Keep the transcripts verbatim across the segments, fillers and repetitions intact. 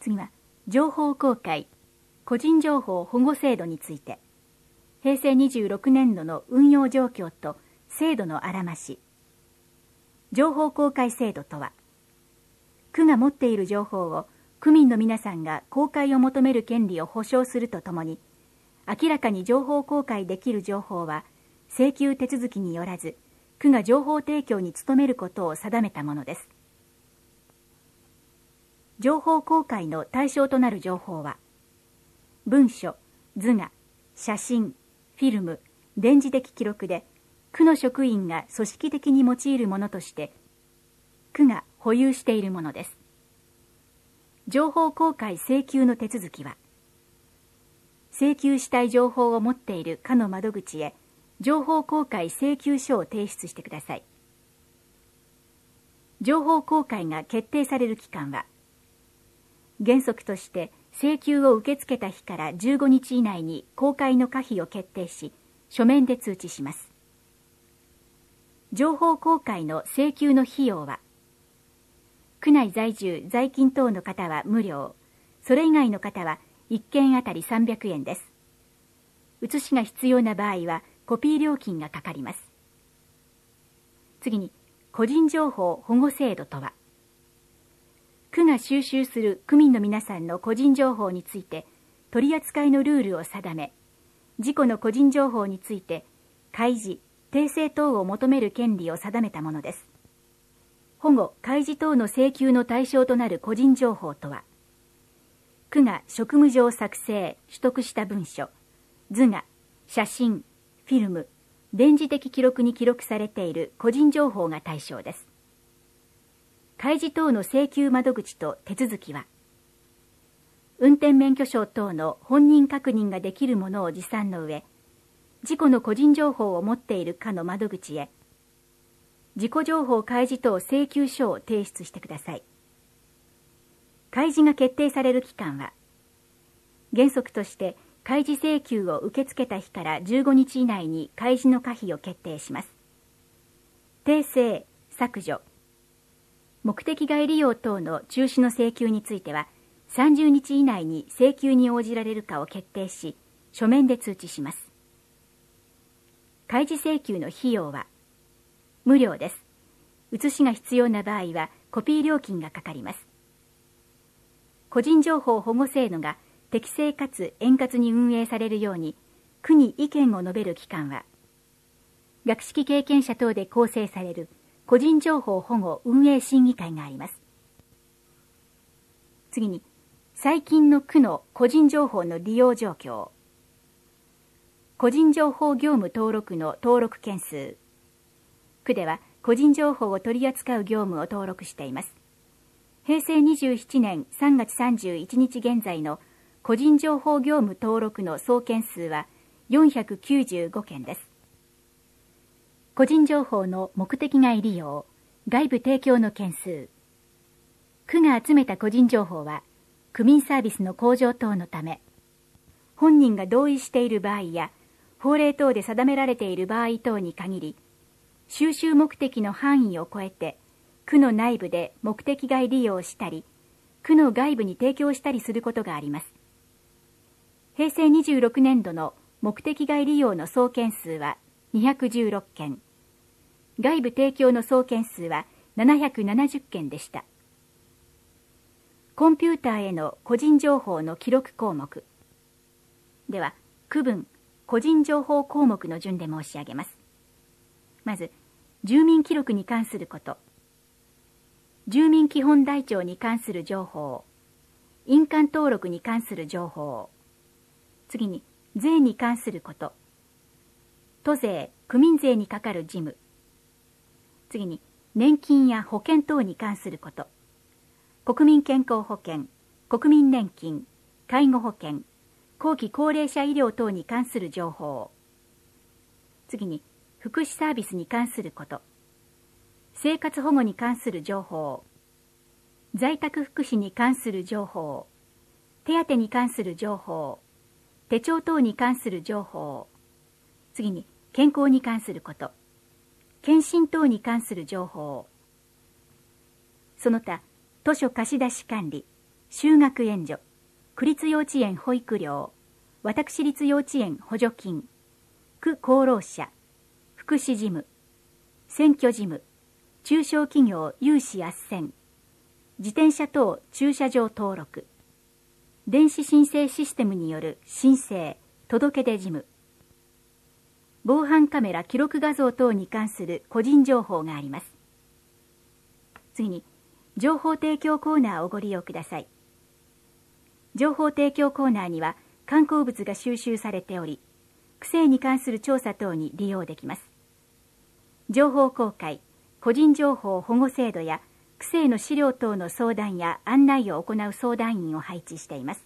次は情報公開個人情報保護制度について、平成にじゅうろくねんどの運用状況と制度のあらまし。情報公開制度とは、区が持っている情報を区民の皆さんが公開を求める権利を保障するとともに、明らかに情報公開できる情報は請求手続きによらず、区が情報提供に努めることを定めたものです。情報公開の対象となる情報は、文書、図画、写真、フィルム、電磁的記録で、区の職員が組織的に用いるものとして、区が保有しているものです。情報公開請求の手続きは、請求したい情報を持っている課の窓口へ、情報公開請求書を提出してください。情報公開が決定される期間は、原則として請求を受け付けた日からじゅうごにち以内に公開の可否を決定し、書面で通知します。情報公開の請求の費用は、区内在住・在勤等の方は無料、それ以外の方はいっけんあたりさんびゃくえんです。写しが必要な場合はコピー料金がかかります。次に、個人情報保護制度とは、区が収集する区民の皆さんの個人情報について取り扱いのルールを定め、自己の個人情報について開示、訂正等を求める権利を定めたものです。保護・開示等の請求の対象となる個人情報とは、区が職務上作成・取得した文書、図画、写真、フィルム、電磁的記録に記録されている個人情報が対象です。開示等の請求窓口と手続きは、運転免許証等の本人確認ができるものを持参の上、自己の個人情報を持っている課の窓口へ、自己情報開示等請求書を提出してください。開示が決定される期間は、原則として開示請求を受け付けた日からじゅうごにち以内に開示の可否を決定します。訂正、削除、目的外利用等の中止の請求については、さんじゅうにち以内に請求に応じられるかを決定し、書面で通知します。開示請求の費用は、無料です。写しが必要な場合は、コピー料金がかかります。個人情報保護制度が適正かつ円滑に運営されるように、区に意見を述べる機関は、学識経験者等で構成される個人情報保護運営審議会があります。次に、最近の区の個人情報の利用状況。個人情報業務登録の登録件数。区では個人情報を取り扱う業務を登録しています。平成にじゅうななねんさんがつさんじゅういちにち現在の個人情報業務登録の総件数はよんひゃくきゅうじゅうごけんです。個人情報の目的外利用、外部提供の件数。区が集めた個人情報は、区民サービスの向上等のため、本人が同意している場合や、法令等で定められている場合等に限り、収集目的の範囲を超えて、区の内部で目的外利用したり、区の外部に提供したりすることがあります。平成にじゅうろくねんどの目的外利用の総件数はにひゃくじゅうろっけん、外部提供の総件数はななひゃくななじゅっけんでした。コンピューターへの個人情報の記録項目。では、区分、個人情報項目の順で申し上げます。まず、住民記録に関すること。住民基本台帳に関する情報。印鑑登録に関する情報。次に、税に関すること。都税、区民税にかかる事務。次に、年金や保険等に関すること。国民健康保険、国民年金、介護保険、後期高齢者医療等に関する情報。次に、福祉サービスに関すること。生活保護に関する情報。在宅福祉に関する情報。手当に関する情報。手帳等に関する情報。次に、健康に関すること。検診等に関する情報。その他、図書貸し出し管理、 就学援助、区立幼稚園保育料、私立幼稚園補助金、区功労者、福祉事務、選挙事務、中小企業融資斡旋、自転車等駐車場登録、電子申請システムによる申請、届出事務、防犯カメラ記録画像等に関する個人情報があります。次に、情報提供コーナーをご利用ください。情報提供コーナーには観光物が収集されており、区政に関する調査等に利用できます。情報公開、個人情報保護制度や区政の資料等の相談や案内を行う相談員を配置しています。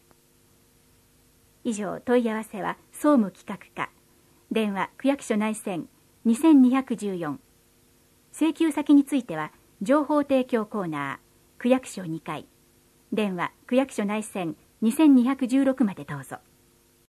以上、問い合わせは総務企画課、電話区役所内線にせんにひゃくじゅうよん、請求先については情報提供コーナー区役所にかい、電話区役所内線にせんにひゃくじゅうろくまでどうぞ。